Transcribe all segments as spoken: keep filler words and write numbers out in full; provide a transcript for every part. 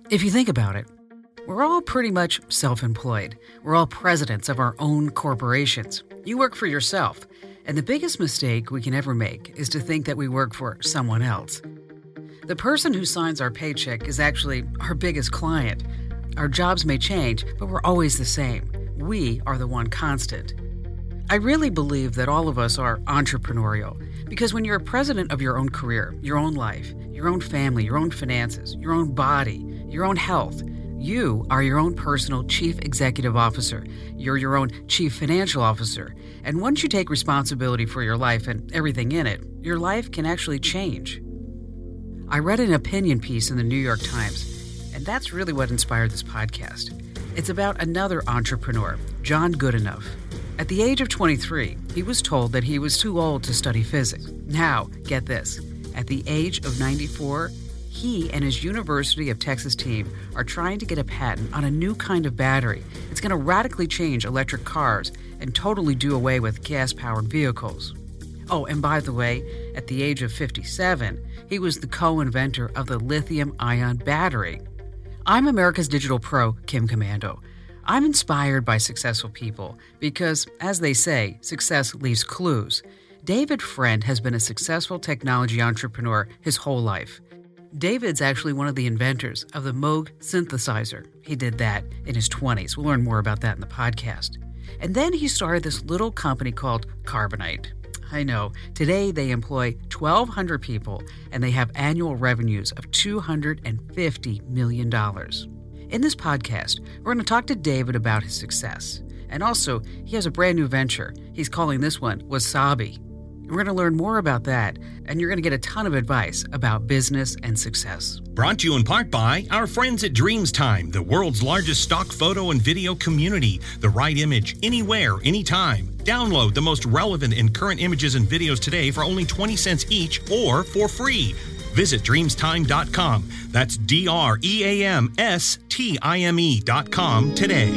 If you think about it, we're all pretty much self-employed. We're all presidents of our own corporations. You work for yourself. And the biggest mistake we can ever make is to think that we work for someone else. The person who signs our paycheck is actually our biggest client. Our jobs may change, but we're always the same. We are the one constant. I really believe that all of us are entrepreneurial because when you're a president of your own career, your own life, your own family, your own finances, your own body, your own health, you are your own personal chief executive officer. You're your own chief financial officer. And once you take responsibility for your life and everything in it, your life can actually change. I read an opinion piece in the New York Times, and that's really what inspired this podcast. It's about another entrepreneur, John Goodenough. At the age of twenty-three, he was told that he was too old to study physics. Now, get this, at the age of ninety-four, he and his University of Texas team are trying to get a patent on a new kind of battery. It's going to radically change electric cars and totally do away with gas-powered vehicles. Oh, and by the way, at the age of fifty-seven, he was the co-inventor of the lithium-ion battery. I'm America's Digital Pro, Kim Komando. I'm inspired by successful people because, as they say, success leaves clues. David Friend has been a successful technology entrepreneur his whole life. David's actually one of the inventors of the Moog synthesizer. He did that in his twenties. We'll learn more about that in the podcast. And then he started this little company called Carbonite. I know, today they employ twelve hundred people and they have annual revenues of two hundred fifty million dollars. In this podcast, we're going to talk to David about his success. And also, he has a brand new venture. He's calling this one Wasabi. We're going to learn more about that, and you're going to get a ton of advice about business and success. Brought to you in part by our friends at DreamsTime, the world's largest stock photo and video community. The right image, anywhere, anytime. Download the most relevant and current images and videos today for only twenty cents each or for free. Visit dreamstime dot com. That's D R E A M S T I M E dot com today.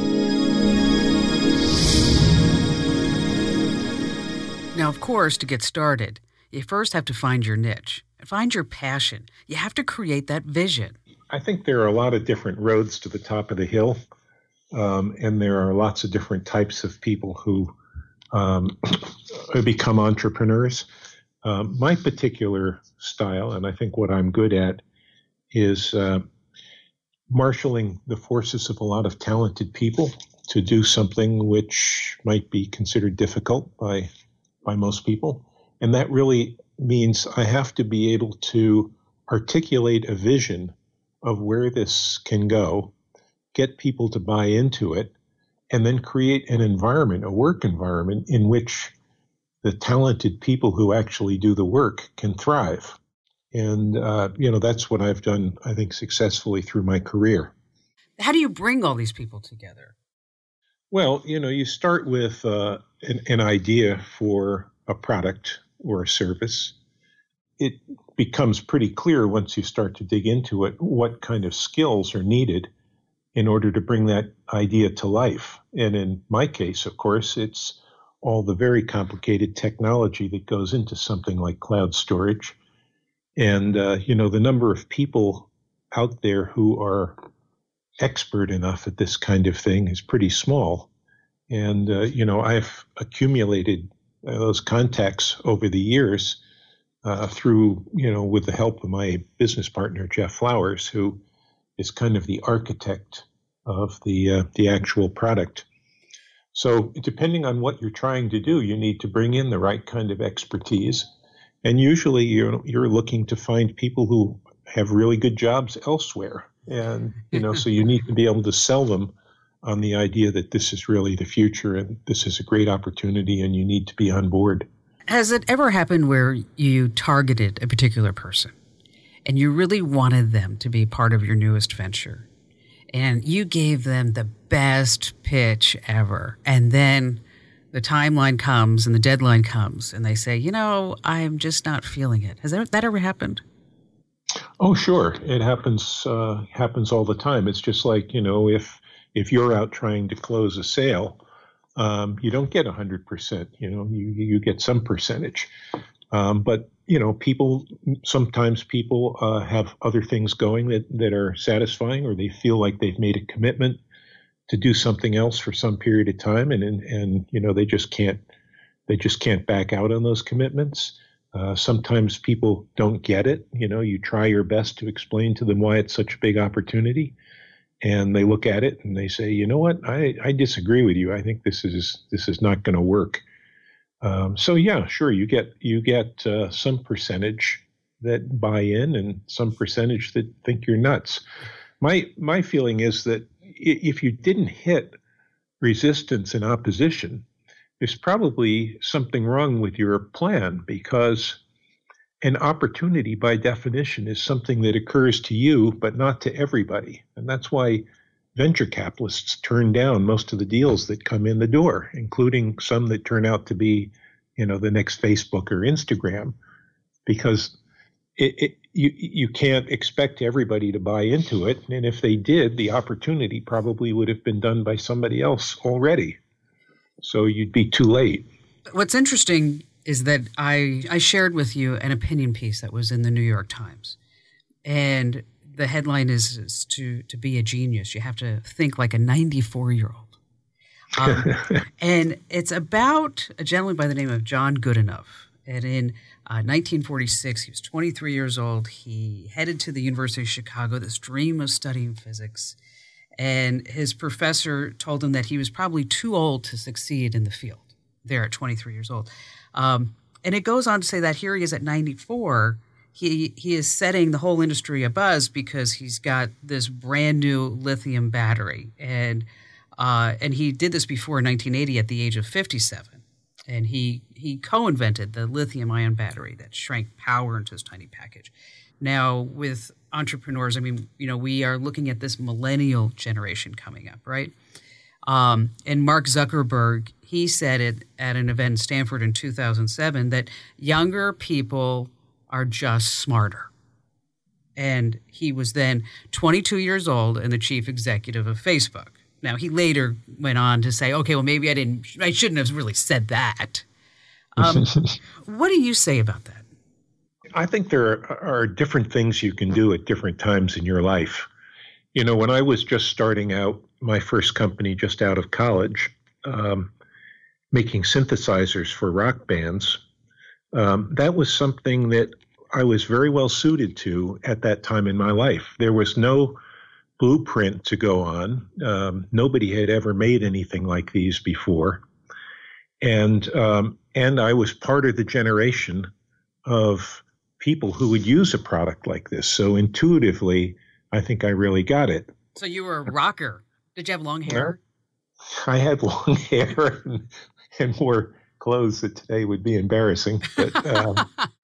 Now, of course, to get started, you first have to find your niche, find your passion. You have to create that vision. I think there are a lot of different roads to the top of the hill, um, and there are lots of different types of people who um, become entrepreneurs. Um, my particular style, and I think what I'm good at, is uh, marshaling the forces of a lot of talented people to do something which might be considered difficult by by most people. And that really means I have to be able to articulate a vision of where this can go, get people to buy into it, and then create an environment, a work environment in which the talented people who actually do the work can thrive. And, uh, you know, that's what I've done, I think, successfully through my career. How do you bring all these people together? Well, you know, you start with uh, an, an idea for a product or a service. It becomes pretty clear once you start to dig into it what kind of skills are needed in order to bring that idea to life. And in my case, of course, it's all the very complicated technology that goes into something like cloud storage. And, uh, you know, the number of people out there who are expert enough at this kind of thing is pretty small. And, uh, you know, I've accumulated uh, those contacts over the years uh, through, you know, with the help of my business partner, Jeff Flowers, who is kind of the architect of the uh, the actual product. So depending on what you're trying to do, you need to bring in the right kind of expertise. And usually you're, you're looking to find people who have really good jobs elsewhere. And, you know, so you need to be able to sell them on the idea that this is really the future and this is a great opportunity and you need to be on board. Has it ever happened where you targeted a particular person and you really wanted them to be part of your newest venture? And you gave them the best pitch ever. And then the timeline comes and the deadline comes and they say, you know, I'm just not feeling it. Has that, that ever happened? Oh, sure. It happens uh, happens all the time. It's just like, you know, if if you're out trying to close a sale, um, you don't get one hundred percent. You know, you, you get some percentage. Um, but, you know, people, sometimes people uh, have other things going that, that are satisfying, or they feel like they've made a commitment to do something else for some period of time. And, and, and you know, they just can't, they just can't back out on those commitments. Uh, sometimes people don't get it. You know, you try your best to explain to them why it's such a big opportunity, and they look at it and they say, you know what, I, I disagree with you. I think this is this is not going to work. Um, so yeah, sure, you get you get uh, some percentage that buy in, and some percentage that think you're nuts. My my feeling is that if you didn't hit resistance and opposition, there's probably something wrong with your plan, because an opportunity by definition is something that occurs to you, but not to everybody. And that's why venture capitalists turn down most of the deals that come in the door, including some that turn out to be, you know, the next Facebook or Instagram, because it, it, you, you can't expect everybody to buy into it. And if they did, the opportunity probably would have been done by somebody else already. So you'd be too late. What's interesting is that I, I shared with you an opinion piece that was in the New York Times. And the headline is, is to, to be a genius, you have to think like a ninety-four-year-old. Um, and it's about a gentleman by the name of John Goodenough. And in uh, nineteen forty-six, he was twenty-three years old. He headed to the University of Chicago, this dream of studying physics. And his professor told him that he was probably too old to succeed in the field there at twenty-three years old. Um, and it goes on to say that here he is at ninety-four. He, he is setting the whole industry abuzz because he's got this brand new lithium battery. And uh, and he did this before nineteen eighty at the age of fifty-seven. And he, he co-invented the lithium-ion battery that shrank power into this tiny package. Now, with entrepreneurs, I mean, you know, we are looking at this millennial generation coming up, right? Um, and Mark Zuckerberg, he said it at an event in Stanford in two thousand seven that younger people are just smarter. And he was then twenty-two years old and the chief executive of Facebook. Now, he later went on to say, okay, well, maybe I didn't, I shouldn't have really said that. Um, what do you say about that? I think there are different things you can do at different times in your life. You know, when I was just starting out my first company just out of college, um, making synthesizers for rock bands, um, that was something that I was very well suited to at that time in my life. There was no blueprint to go on. Um, nobody had ever made anything like these before. And, um, and I was part of the generation of people who would use a product like this. So intuitively, I think I really got it. So you were a rocker. Did you have long hair? I had long hair and, and wore clothes that today would be embarrassing. But, um,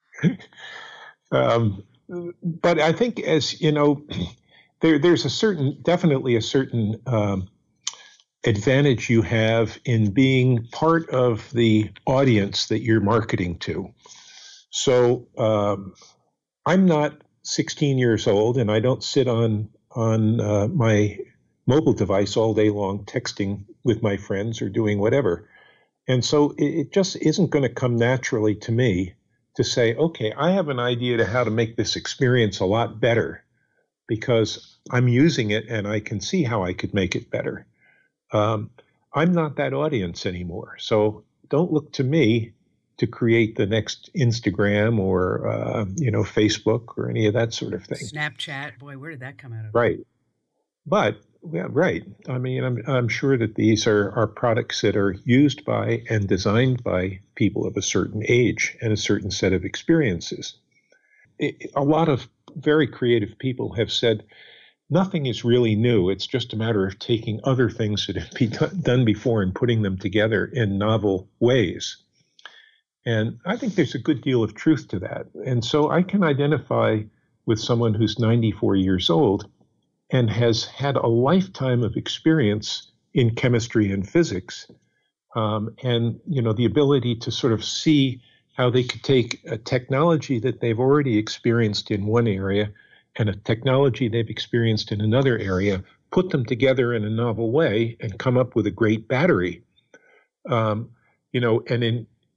um, but I think, as you know, there, there's a certain, definitely a certain um, advantage you have in being part of the audience that you're marketing to. So um, I'm not sixteen years old, and I don't sit on on uh, my mobile device all day long texting with my friends or doing whatever. And so it, it just isn't going to come naturally to me to say, okay, I have an idea to how to make this experience a lot better because I'm using it and I can see how I could make it better. Um, I'm not that audience anymore. So don't look to me to create the next Instagram or, uh, you know, Facebook or any of that sort of thing. Snapchat, boy, where did that come out of? Right. But, yeah, right. I mean, I'm, I'm sure that these are, are products that are used by and designed by people of a certain age and a certain set of experiences. It, a lot of very creative people have said, nothing is really new. It's just a matter of taking other things that have been done before and putting them together in novel ways. And I think there's a good deal of truth to that. And so I can identify with someone who's ninety-four years old and has had a lifetime of experience in chemistry and physics, um, and you know the ability to sort of see how they could take a technology that they've already experienced in one area and a technology they've experienced in another area, put them together in a novel way and come up with a great battery. Um, you know, and in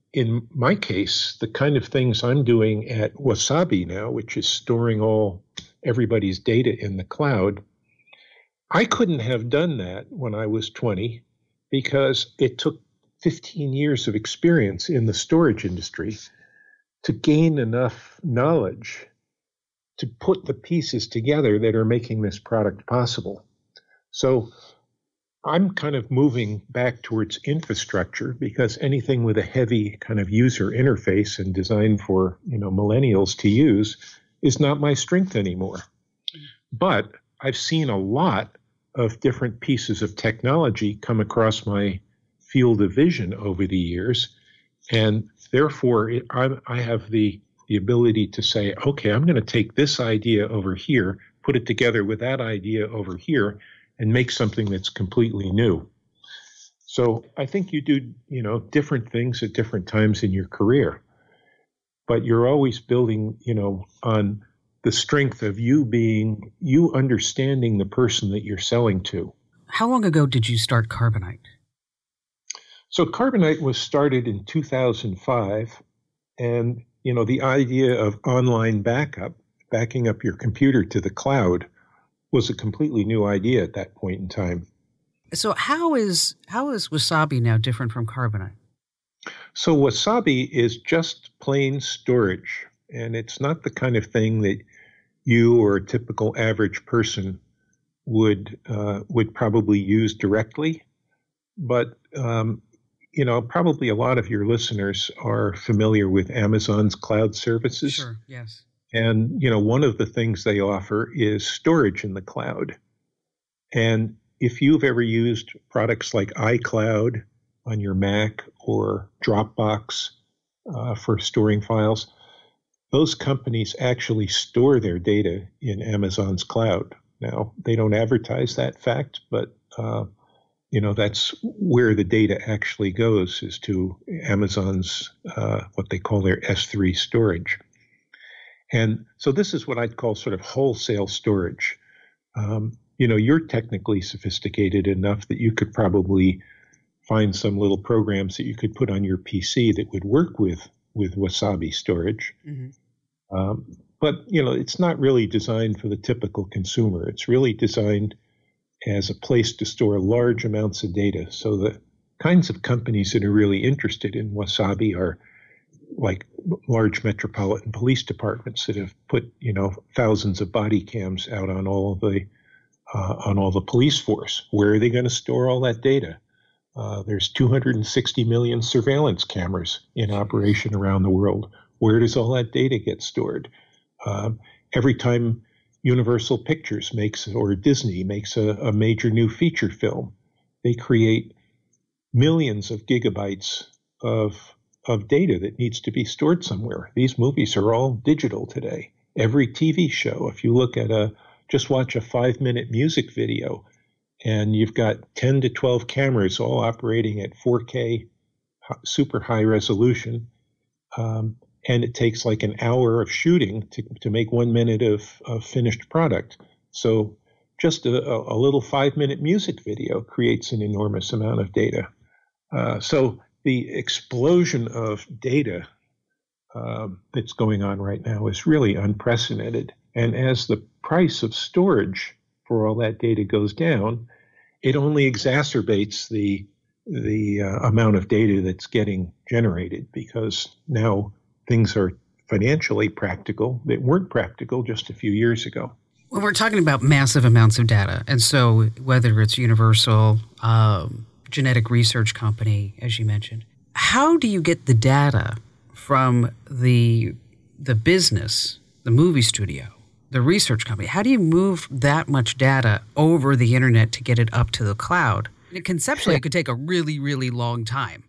in my case, the kind of things I'm doing at Wasabi now, which is storing all everybody's data in the cloud, I couldn't have done that when I was twenty because it took fifteen years of experience in the storage industry to gain enough knowledge to put the pieces together that are making this product possible. So I'm kind of moving back towards infrastructure because anything with a heavy kind of user interface and designed for, you know, millennials to use is not my strength anymore. But I've seen a lot of different pieces of technology come across my field of vision over the years. And therefore, it, I, I have the, the ability to say, okay, I'm going to take this idea over here, put it together with that idea over here, and make something that's completely new. So I think you do, you know, different things at different times in your career, but you're always building, you know, on the strength of you being, you understanding the person that you're selling to. How long ago did you start Carbonite? So Carbonite was started in two thousand five, and, you know, the idea of online backup, backing up your computer to the cloud, was a completely new idea at that point in time. So how is how is Wasabi now different from Carbonite? So Wasabi is just plain storage, and it's not the kind of thing that you or a typical average person would uh, would probably use directly. But um, you know, probably a lot of your listeners are familiar with Amazon's cloud services. Sure. Yes. And, you know, one of the things they offer is storage in the cloud. And if you've ever used products like iCloud on your Mac or Dropbox uh, for storing files, those companies actually store their data in Amazon's cloud. Now, they don't advertise that fact, but, uh, you know, that's where the data actually goes, is to Amazon's, uh, what they call their S three storage. And so this is what I'd call sort of wholesale storage. Um, you know, you're technically sophisticated enough that you could probably find some little programs that you could put on your P C that would work with, with Wasabi storage. Mm-hmm. Um, but, you know, it's not really designed for the typical consumer. It's really designed as a place to store large amounts of data. So the kinds of companies that are really interested in Wasabi are like large metropolitan police departments that have put, you know, thousands of body cams out on all of the uh, on all the police force. Where are they going to store all that data? Uh, there's two hundred sixty million surveillance cameras in operation around the world. Where does all that data get stored? Um, every time Universal Pictures makes, or Disney makes a, a major new feature film, they create millions of gigabytes of of data that needs to be stored somewhere. These movies are all digital today. Every T V show, if you look at a, just watch a five minute music video, and you've got ten to twelve cameras all operating at four K, super high resolution, um, and it takes like an hour of shooting to, to make one minute of, of finished product. So just a, a little five minute music video creates an enormous amount of data. Uh, so the explosion of data um, that's going on right now is really unprecedented. And as the price of storage for all that data goes down, it only exacerbates the the uh, amount of data that's getting generated, because now things are financially practical that weren't practical just a few years ago. Well, we're talking about massive amounts of data. And so whether it's Universal, um, genetic research company, as you mentioned, how do you get the data from the the business, the movie studio, the research company? How do you move that much data over the internet to get it up to the cloud? Conceptually, it could take a really, really long time.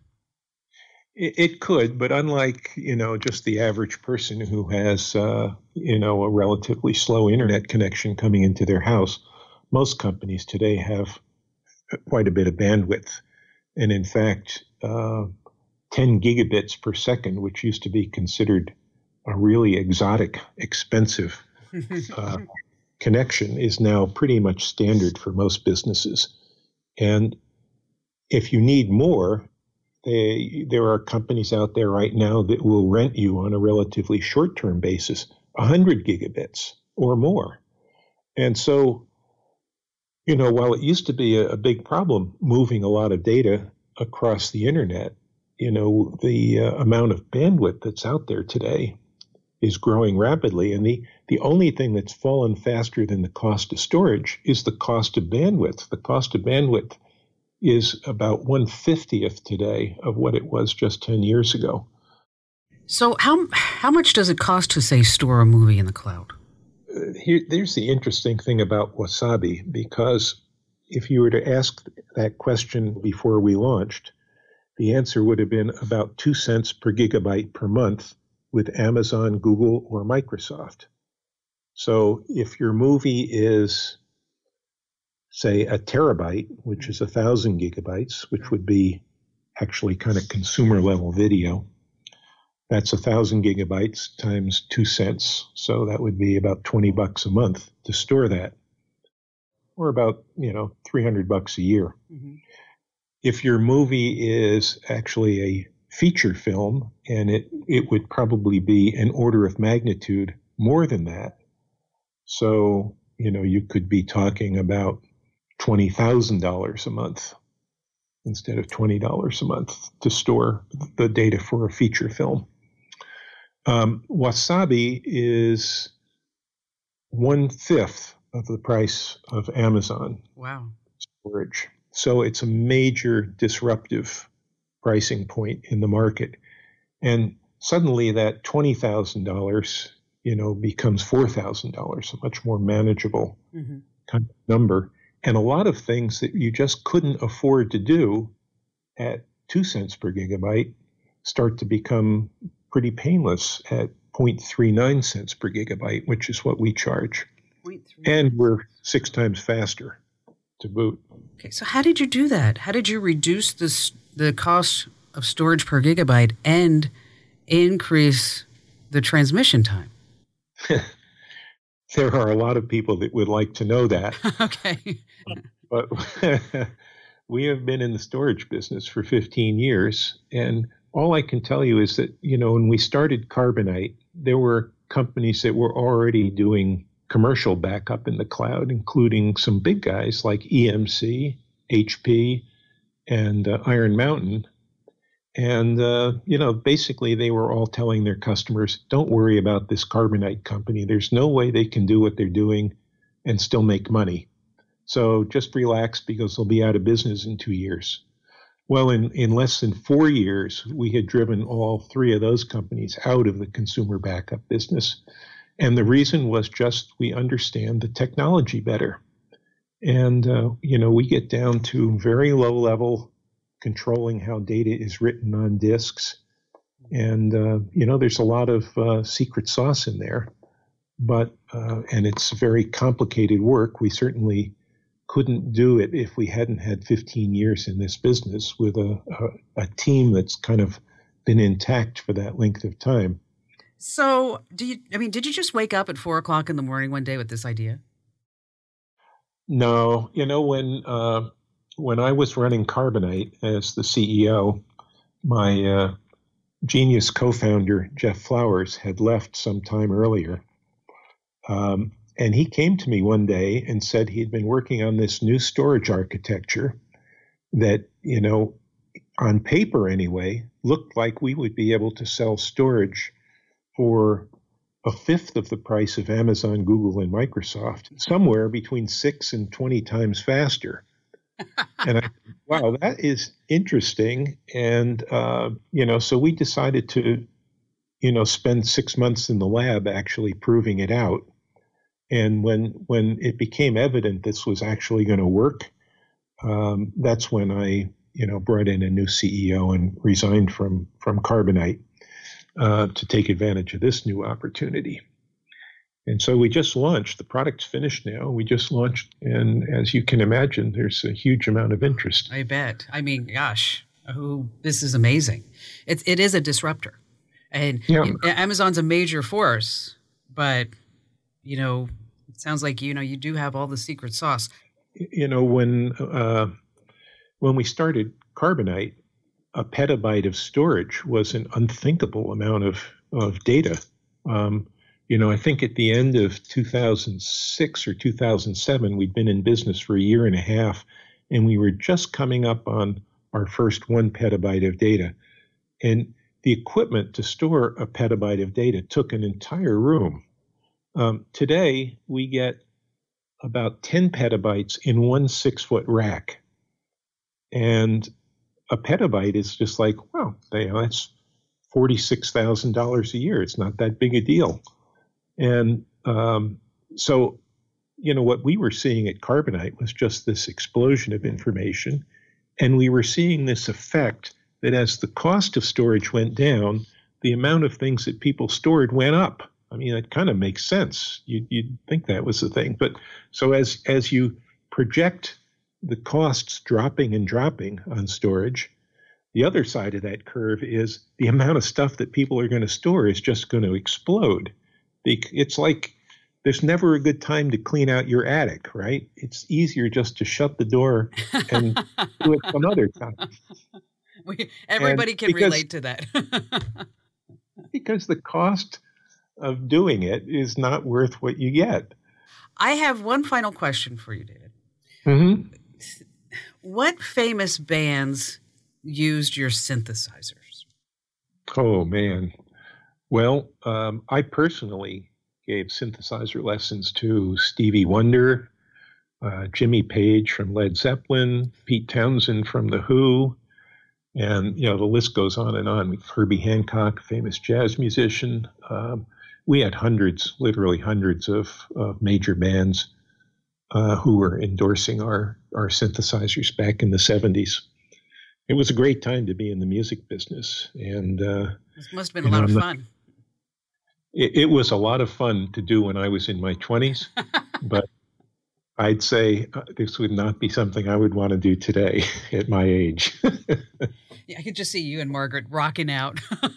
It, it could, but unlike, you know, just the average person who has, uh, you know, a relatively slow internet connection coming into their house, most companies today have quite a bit of bandwidth. And in fact, uh, ten gigabits per second, which used to be considered a really exotic, expensive uh, connection, is now pretty much standard for most businesses. And if you need more, They, there are companies out there right now that will rent you on a relatively short-term basis one hundred gigabits or more. And so, you know, while it used to be a, a big problem moving a lot of data across the internet, you know, the uh, amount of bandwidth that's out there today is growing rapidly. And the, the only thing that's fallen faster than the cost of storage is the cost of bandwidth. The cost of bandwidth is about one fiftieth today of what it was just ten years ago. So how how much does it cost to, say, store a movie in the cloud? Uh, here, there's the interesting thing about Wasabi, because if you were to ask that question before we launched, the answer would have been about two cents per gigabyte per month with Amazon, Google, or Microsoft. So if your movie is, say, a terabyte, which is a thousand gigabytes, which would be actually kind of consumer level video, that's a thousand gigabytes times two cents. So that would be about twenty bucks a month to store that, or about, you know, three hundred bucks a year. Mm-hmm. If your movie is actually a feature film, and it, it would probably be an order of magnitude more than that. So, you know, you could be talking about twenty thousand dollars a month instead of twenty dollars a month to store the data for a feature film. Um, Wasabi is one-fifth of the price of Amazon wow. storage. So it's a major disruptive pricing point in the market. And suddenly that twenty thousand dollars, you know, becomes four thousand dollars, a much more manageable mm-hmm. kind of number. And a lot of things that you just couldn't afford to do at two cents per gigabyte start to become pretty painless at zero point three nine cents per gigabyte, which is what we charge. And we're six times faster to boot. Okay, so how did you do that? How did you reduce this, the cost of storage per gigabyte and increase the transmission time? There are a lot of people that would like to know that. Okay. But we have been in the storage business for fifteen years, and all I can tell you is that, you know, when we started Carbonite, there were companies that were already doing commercial backup in the cloud, including some big guys like E M C, H P, and uh, Iron Mountain. And, uh, you know, basically they were all telling their customers, don't worry about this Carbonite company. There's no way they can do what they're doing and still make money. So just relax because they'll be out of business in two years. Well, in, in less than four years, we had driven all three of those companies out of the consumer backup business. And the reason was just we understand the technology better. And, uh, you know, we get down to very low level controlling how data is written on disks. And, uh, you know, there's a lot of uh, secret sauce in there. But, uh, and it's very complicated work. We certainly couldn't do it if we hadn't had fifteen years in this business with a, a, a team that's kind of been intact for that length of time. So, do you, I mean, did you just wake up at four o'clock in the morning one day with this idea? No. You know, when uh, when I was running Carbonite as the C E O, my uh, genius co-founder, Jeff Flowers, had left some time earlier. Um, and he came to me one day and said he'd been working on this new storage architecture that, you know, on paper anyway, looked like we would be able to sell storage for a fifth of the price of Amazon, Google, and Microsoft, somewhere between six and twenty times faster. And I, wow, that is interesting. And, uh, you know, so we decided to, you know, spend six months in the lab actually proving it out. And when when it became evident this was actually going to work, um, that's when I, you know, brought in a new C E O and resigned from from Carbonite uh, to take advantage of this new opportunity. And so we just launched. The product's finished now. We just launched, and as you can imagine, there's a huge amount of interest. I bet. I mean, gosh, oh, this is amazing. It it is a disruptor, and yeah. Amazon's a major force, but you know. It sounds like, you know, you do have all the secret sauce. You know, when uh, when we started Carbonite, a petabyte of storage was an unthinkable amount of, of data. Um, you know, I think at the end of two thousand six or two thousand seven, we'd been in business for a year and a half, and we were just coming up on our first one petabyte of data. And the equipment to store a petabyte of data took an entire room. Um, today, we get about ten petabytes in one six-foot rack. And a petabyte is just like, well, you know, that's forty-six thousand dollars a year. It's not that big a deal. And um, so, you know, what we were seeing at Carbonite was just this explosion of information. And we were seeing this effect that as the cost of storage went down, the amount of things that people stored went up. I mean, it kind of makes sense. You, you'd think that was the thing. But so as as you project the costs dropping and dropping on storage, the other side of that curve is the amount of stuff that people are going to store is just going to explode. It's like there's never a good time to clean out your attic, right? It's easier just to shut the door and do it some other time. We, everybody and can because, relate to that. Because the cost of doing it is not worth what you get. I have one final question for you, David. Mm-hmm. What famous bands used your synthesizers? Oh, man. Well, um, I personally gave synthesizer lessons to Stevie Wonder, uh, Jimmy Page from Led Zeppelin, Pete Townsend from The Who, and, you know, the list goes on and on. Herbie Hancock, famous jazz musician. Um, we had hundreds, literally hundreds of, of major bands uh, who were endorsing our, our synthesizers back in the seventies. It was a great time to be in the music business. And uh, this must have been a lot know, of fun. It, it was a lot of fun to do when I was in my twenties, but I'd say uh, this would not be something I would want to do today at my age. Yeah, I could just see you and Margaret rocking out.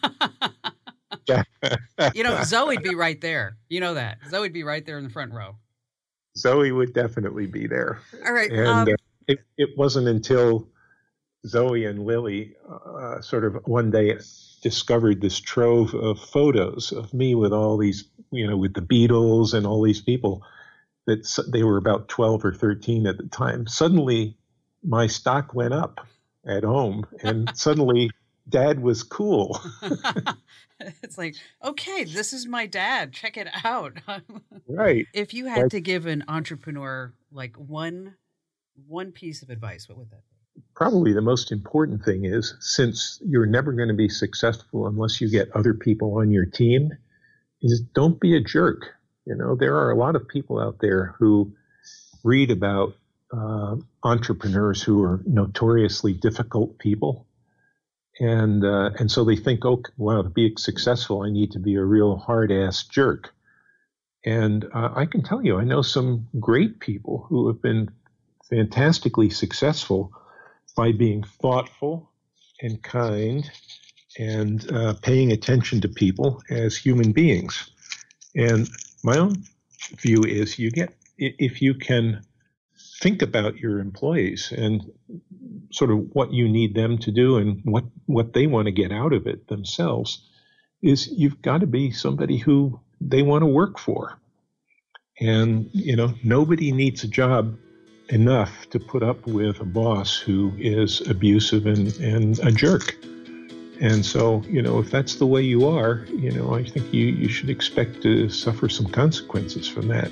You know, Zoe'd be right there. You know that. Zoe'd be right there in the front row. Zoe would definitely be there. All right. And um, uh, it, it wasn't until Zoe and Lily uh, sort of one day discovered this trove of photos of me with all these, you know, with the Beatles and all these people, that they were about twelve or thirteen at the time. Suddenly my stock went up at home, and suddenly Dad was cool. It's like, okay, this is my dad. Check it out. Right. If you had That's, to give an entrepreneur like one one piece of advice, what would that be? Probably the most important thing is, since you're never going to be successful unless you get other people on your team, is don't be a jerk. You know, there are a lot of people out there who read about uh, entrepreneurs who are notoriously difficult people. And uh, and so they think, oh, wow, to be successful, I need to be a real hard-ass jerk. And uh, I can tell you, I know some great people who have been fantastically successful by being thoughtful and kind and uh, paying attention to people as human beings. And my own view is you get, if you can think about your employees and sort of what you need them to do and what, what they want to get out of it themselves, is you've got to be somebody who they want to work for. And, you know, nobody needs a job enough to put up with a boss who is abusive and, and a jerk. And so, you know, if that's the way you are, you know, I think you, you should expect to suffer some consequences from that.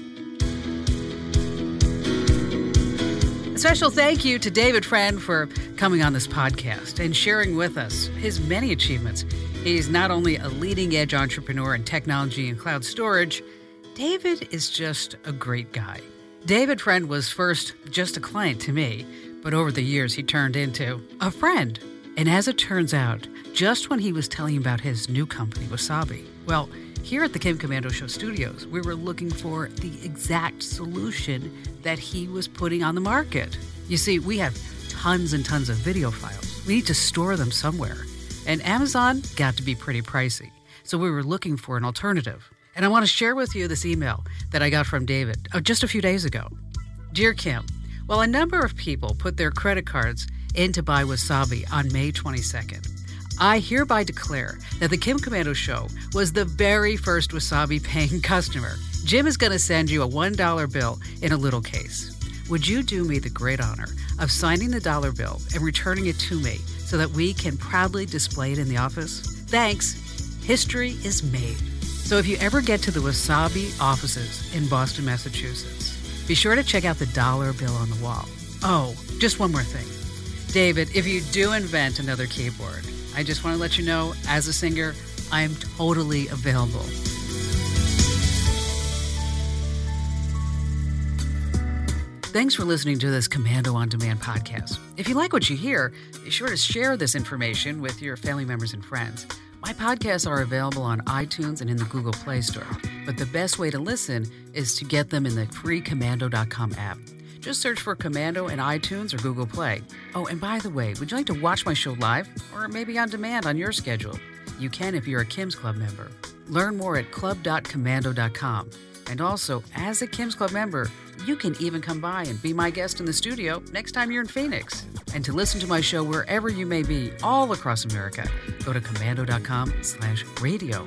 A special thank you to David Friend for coming on this podcast and sharing with us his many achievements. He's not only a leading-edge entrepreneur in technology and cloud storage, David is just a great guy. David Friend was first just a client to me, but over the years he turned into a friend. And as it turns out, just when he was telling about his new company, Wasabi, well, here at the Kim Komando Show studios, we were looking for the exact solution that he was putting on the market. You see, we have tons and tons of video files. We need to store them somewhere. And Amazon got to be pretty pricey. So we were looking for an alternative. And I want to share with you this email that I got from David oh, just a few days ago. Dear Kim, while a number of people put their credit cards in to buy wasabi on May twenty-second. I hereby declare that the Kim Komando Show was the very first wasabi-paying customer. Jim is going to send you a one dollar bill in a little case. Would you do me the great honor of signing the dollar bill and returning it to me so that we can proudly display it in the office? Thanks. History is made. So if you ever get to the Wasabi offices in Boston, Massachusetts, be sure to check out the dollar bill on the wall. Oh, just one more thing. David, if you do invent another keyboard, I just want to let you know, as a singer, I am totally available. Thanks for listening to this Komando On Demand podcast. If you like what you hear, be sure to share this information with your family members and friends. My podcasts are available on iTunes and in the Google Play Store, but the best way to listen is to get them in the free komando dot com app. Just search for Komando in iTunes or Google Play. Oh, and by the way, would you like to watch my show live or maybe on demand on your schedule? You can if you're a Kim's Club member. Learn more at club dot komando dot com. And also, as a Kim's Club member, you can even come by and be my guest in the studio next time you're in Phoenix. And to listen to my show wherever you may be all across America, go to komando dot com slash radio.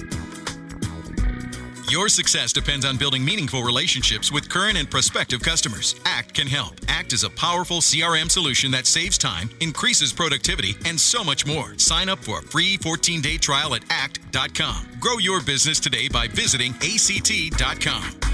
Your success depends on building meaningful relationships with current and prospective customers. ACT can help. ACT is a powerful C R M solution that saves time, increases productivity, and so much more. Sign up for a free fourteen-day trial at act dot com. Grow your business today by visiting A C T dot com.